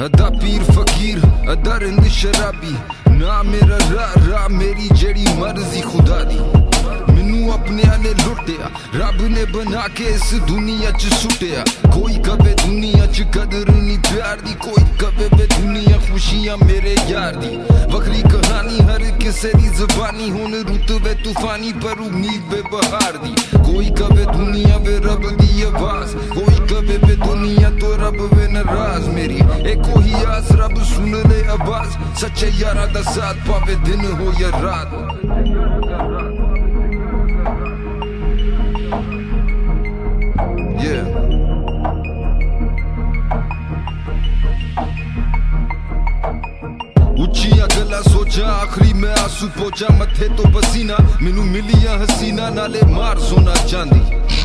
अदा पीर फकीर अदा रिंद शराबी ना मेरा रा मेरी जेड़ी मर्जी खुदा दी। मैनू अपने ने लुटिया रब ने बना के इस दुनिया च सुटिया। कोई कवे दुनिया च कदर नहीं प्यार दी, कोई कवे वे दुनिया खुशियां मेरे यार दी। वखरी कहानी हर किसे दी ज़बानी, हुन रुत वे तूफानी पर उम्मीद वे बहार दी। कोई कवे दुनिया वे रब दी आवाज, कोई कवे वे दुनिया तो रब वे नाराज। मेरी एक ही आस रब सुन ले आवाज, सच्चे यारा दा साथ पावे दिन हो या रात। Yeah. उच्चियां गल्लां सोचा आखरी मैं आंसू पोचा, मथे तो पसीना मैनू मिलियां हसीना नाले मार सोना चांदी।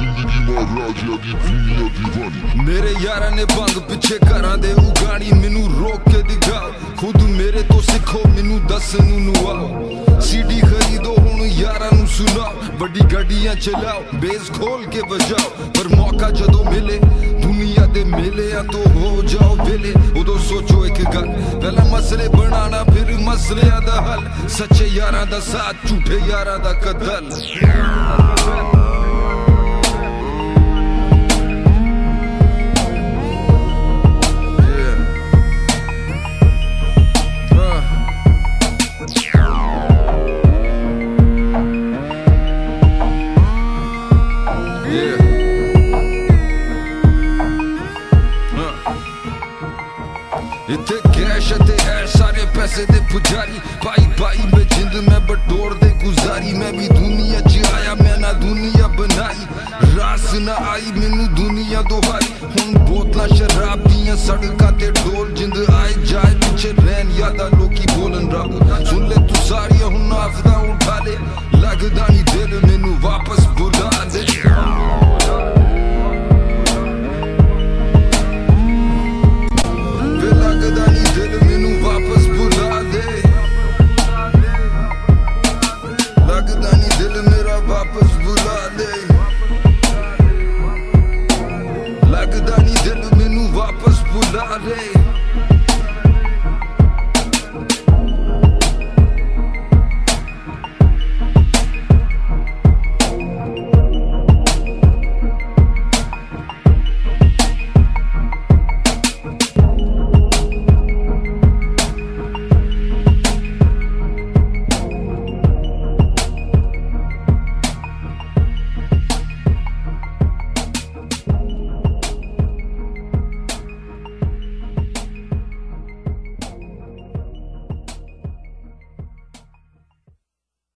मेरे यारा ने भंग पिछे घरां दे उगाड़ी, मैनू रोक के दिखाओ खुद मेरे तो सिखो मैनू दसन नू आओ। सीडी खरीदो हुण यारा नू सुनाओ, बड़ी गड्डियां चलाओ बेस खोल के बजाओ। पर मौका जदों मिले दुनिया दे मेले तो हो जाओ वेले। उदों सोचो एक गल, पहला मसले बनाना फिर मसलियां दा हल। सच्चे यारां दा साथ झूठे यारां दा कतल। इत्थे कैश ते ऐश सारे पैसे दे पुजारी, पाई पाई में जिंद मैं बटोर दे गुजारी। मैं भी दुनिया च आया मैं ना दुनिया बनाई, रास ना आई मैनू दुनिया दोहाई। हुन बोतलां शराब दियां सड़कां ते ढोल, जिंद आए जाए पिछे रैन यादा लोकी बोलन रब। सुन ले तू सारियां हुन आफदा उठा ले, लगदा नहीं दिल मैनू वापस बुला दे। वापस